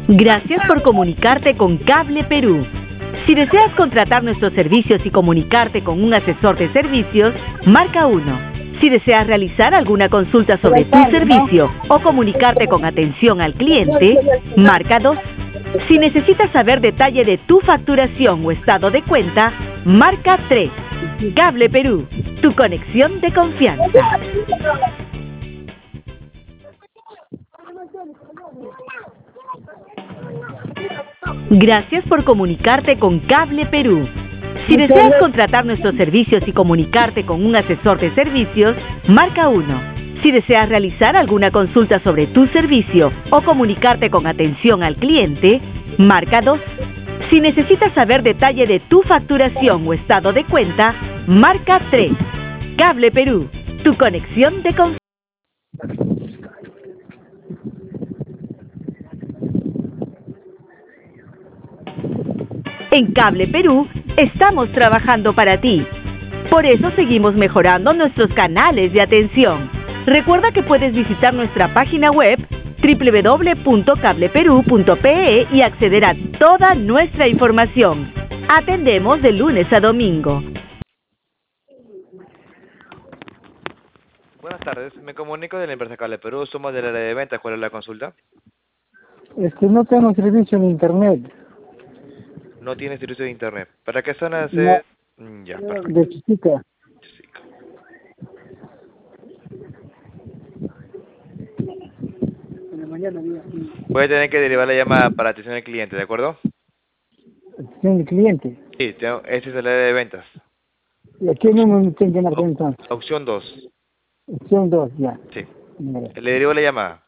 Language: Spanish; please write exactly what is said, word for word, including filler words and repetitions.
Gracias por comunicarte con Cable Perú. Si deseas contratar nuestros servicios y comunicarte con un asesor de servicios, marca uno. Si deseas realizar alguna consulta sobre tu servicio o comunicarte con atención al cliente, marca dos. Si necesitas saber detalle de tu facturación o estado de cuenta, marca tres. Cable Perú, tu conexión de confianza. Gracias por comunicarte con Cable Perú. Si deseas contratar nuestros servicios y comunicarte con un asesor de servicios, marca uno. Si deseas realizar alguna consulta sobre tu servicio o comunicarte con atención al cliente, marca dos. Si necesitas saber detalle de tu facturación o estado de cuenta, marca tres. Cable Perú, tu conexión de confianza. En Cable Perú estamos trabajando para ti. Por eso seguimos mejorando nuestros canales de atención. Recuerda que puedes visitar nuestra página web doble u doble u doble u punto cable perú punto pe e y acceder a toda nuestra información. Atendemos de lunes a domingo. Buenas tardes, me comunico de la empresa Cable Perú, somos del área de ventas. ¿Cuál es la consulta? Es que no tengo servicio en internet. No tiene servicio de internet. ¿Para qué zona No. es? Mm, Ya, perfecto. De Chichica. En la mañana había Voy a tener que derivar la llamada para atención al cliente, ¿de acuerdo? atención de cliente. Sí, tengo, ese es el área de ventas. ¿Y a qué número tengo que marcar entonces? Opción dos. Opción dos, ya. Sí. Mira. Le derivo la llamada.